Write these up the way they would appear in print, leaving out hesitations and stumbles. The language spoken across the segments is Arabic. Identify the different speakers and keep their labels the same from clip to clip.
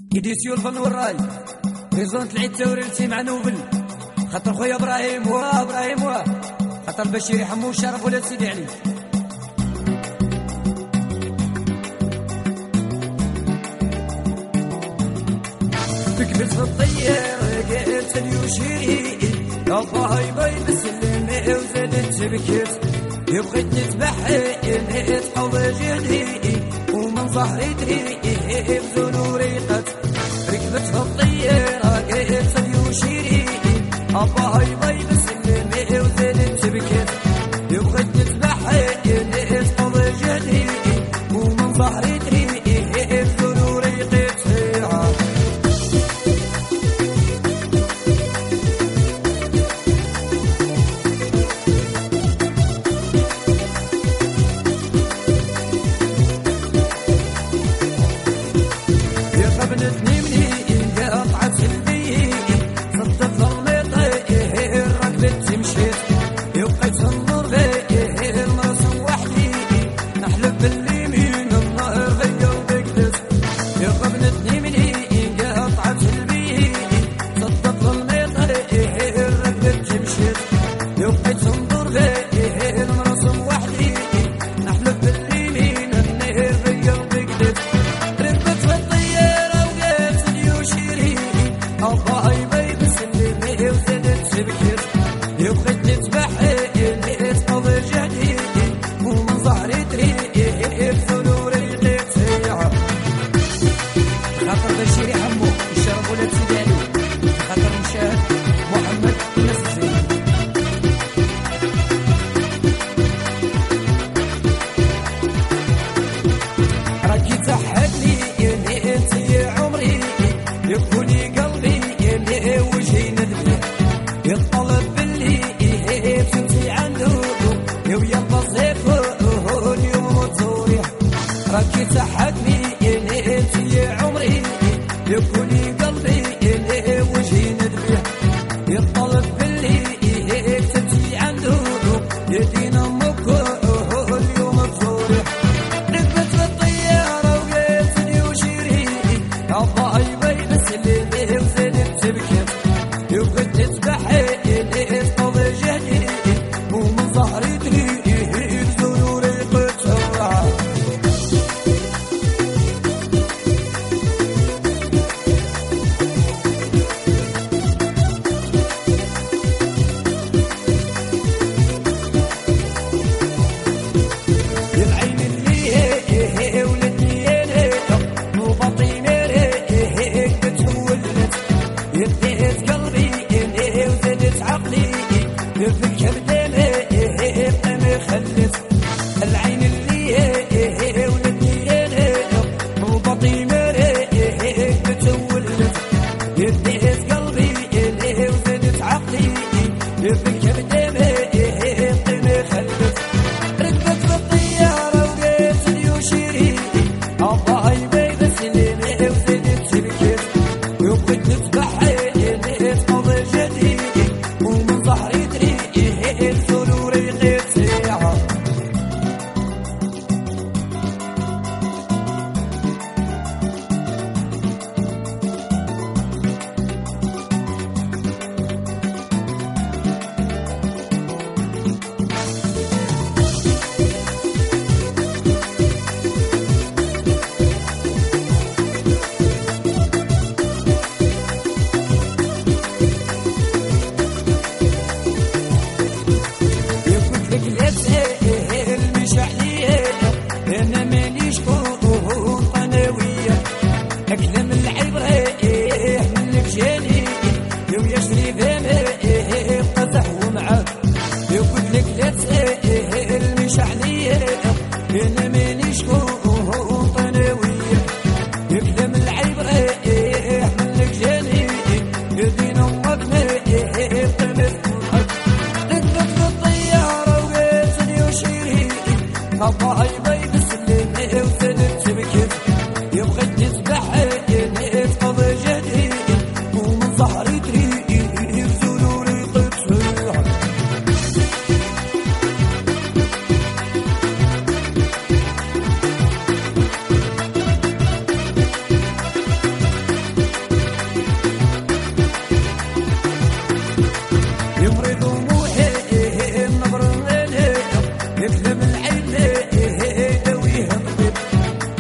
Speaker 1: إديسيو الفن والراي ريزونت العيد توريلتي مع نوبل خاطر خويا إبراهيم خاطر بشير يحمو الشرف ولاد سيدي علي. تكبس في الطيارة قلت اليوشيري الله يباي بسلمي وزادت تبكيت يبغيت نتبحي تحوض جدي ومن ظهري تريقي بذنو ريقت ركبت في الطيارة قلت اليوشيري الله يباي بسلمي وزادت تبكيت يبغيت نتبحي تحوض جدي ومن ظهري تريقي بذنو ريقت بنتني مني قطعت سلبي صدت ظلمتي ركبت مشيت يبقيت تنظر فيه المرسم وحدي نحلف باليمين النهر في قلبي قدس يبقى بنتني مني قطعت سلبي صدت ظلمتي ركبت مشيت يبقيت تنظر فيه المرسم وحدي نحلف باليمين النهر في قلبي قدس الله يبي بسلمي وزادت تبكيت يبغيت نتبحي تحوض جهدي ومن ظهري تريقي بذنو ريقيت خاطر بشير يحمو الشرف ولاد سيدي علي خاطر مشاهد محمد نسجي راكي تحدني انت يا عمري يبكوني قلبي وجهي ندمي يطلب باللي فهمتي عنده ويا البصيف اليوم تزوري راكي تحدني انت يا عمري يبكوني قلبي وجهي ندمي يطلب باللي فهمتي عنده يدين امك اليوم تزوري ركبت في الطياره وقلت لي وشيري الله يبي بسلمي وزادت تبكيت يبغيت تتبحي تحوض جهدي ومن ظهري تريقي بذنو ريقت العين اللي ولدني انا وبطيني يديت قلبي وزادت عقلي يفكر دمي بقى خلت العين اللي ولدني انا وبطي مريق بتولت يديت قلبي وزادت عقلي يفكر دمي بقى خلت ركبت في الطيارة وقلت اليوشيري الله يبي بسلمي وزادت تبكيت يبغيت نتبحي تحوض جدي ومن ظهري تريقي بذنو ريقيت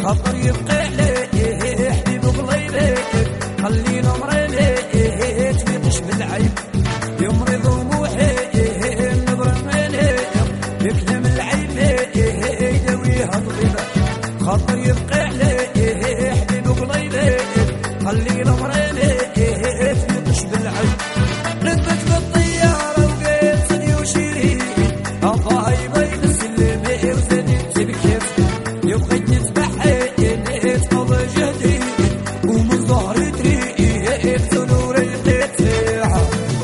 Speaker 1: خاطر يبقى عليه حبيب قليلك خلينا مريلي تفيقش بالعيب يمرض وموحي نبر مالك يكلم العيب يداويها طبيبه خاطر يبقى عليه حبيب قليلك خلينا مريلي تفيقش بالعيب لبت بالطياره وقيت صدي وشيرين الله يبين السلمي وزادت بكيف يبغيت نتبحي نتقضى جديد ومن ظهري تريد ثنور القطيعة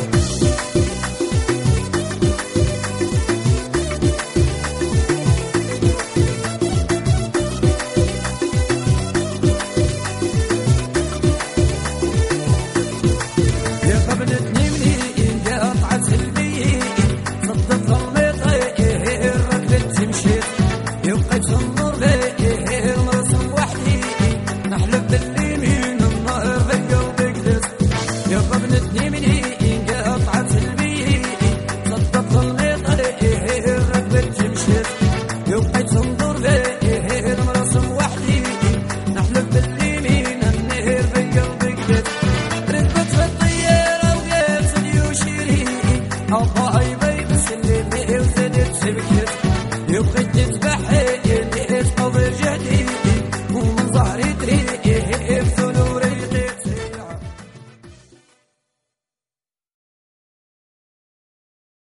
Speaker 1: يا قبلتني منين قطعت البيت صدت ظلمتي ركبت مشيت يبقيت تنظر لي نرسم وحدي نحلف باليمين النهر بقلبي قدس يا قبلتني منين قطعت البيت صدت ظلمتي ركبت مشيت يبقيت تنظر لي